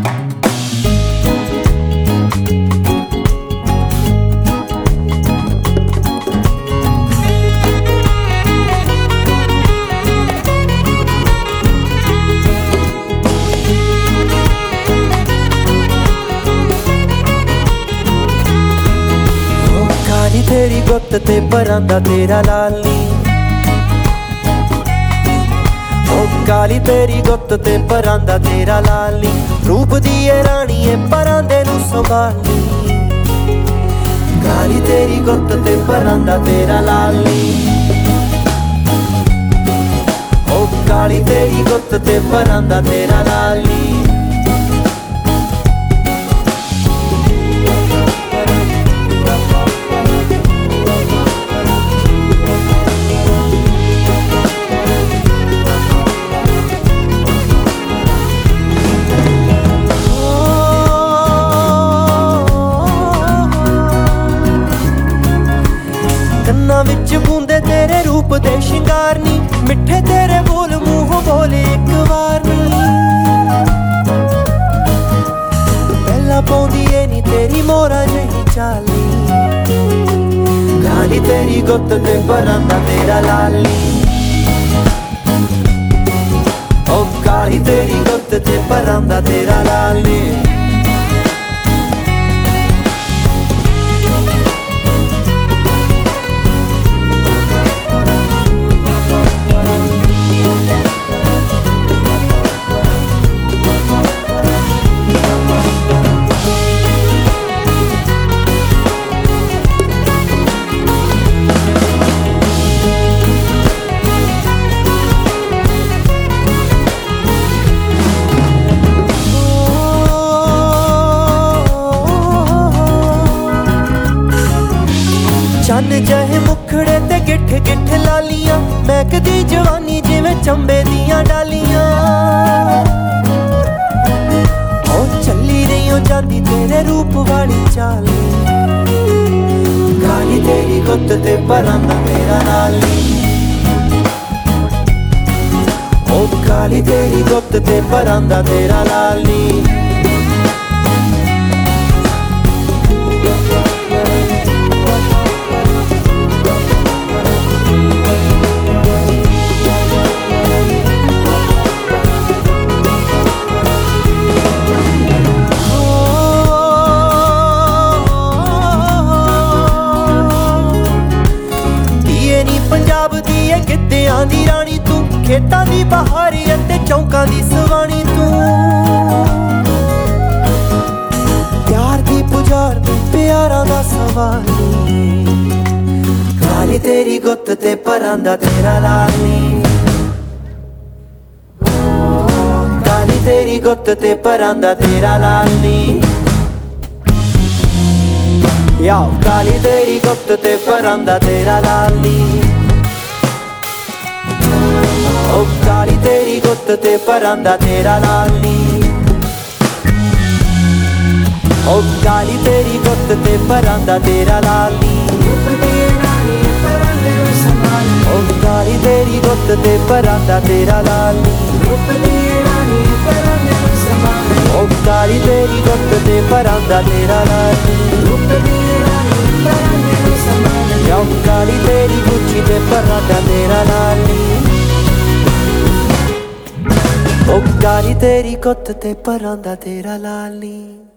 तेरी गुत्त ते परांदा तेरा लाली, ओ काली तेरी गुत्त ते परांदा तेरा लाली। रूप दी रानी है परांदे नू संभाली, काली तेरी गुत्त ते परांदा तेरा लाली, ओ काली तेरी गुत्त ते परांदा तेरा लाली। विच बूंदे तेरे रूप दे शिंगार नी, मिठे तेरे बोल मूंहों बोले एक बार नी। पहला पौंदी ए नी तेरी मोरा जही चाली, काली तेरी गुत्त ते परांदा तेरा लाली, ओ काली तेरी गुत्त ते परांदा तेरा लाली। चन जहे मुखड़े ते गिठ गिठ लालियां, महकदी जवानी जिवें चंबे दियां डालियां। ओ चली रही हो जांदी तेरे रूप वाली चाली, काली तेरी गुत्त ते परांदा तेरा लाली, ओ काली तेरी गुत्त ते परांदा तेरा लाली। पंजाब दी है गिद्धियां दी रानी तू, खेतां दी बहारी ते चौंकां दी सवानी तू। प्यार दी पुजार ते प्यारां दा सवाली, काली तेरी गुत्त ते परांदा तेरा लाली, काली तेरी गुत्त ते परांदा तेरा लाली। या काली तेरी गुत्त ते परांदा तेरा लाली, ओ काली तेरी गुत्त ते परांदा तेरा लाली, ओ काली तेरी गुत्त ते परांदा तेरा लाली, ओ काली तेरी गुत्त ते परांदा तेरा लाली, ओ काली तेरी गुत्त ते परांदा तेरा लाली। या काली तेरी गुच्छी ते परांदा तेरा लाली, ओ काली तेरी गुत्त ते परांदा तेरा लाली।